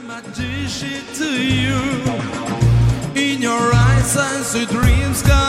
magician to you. In your eyes I see dreams come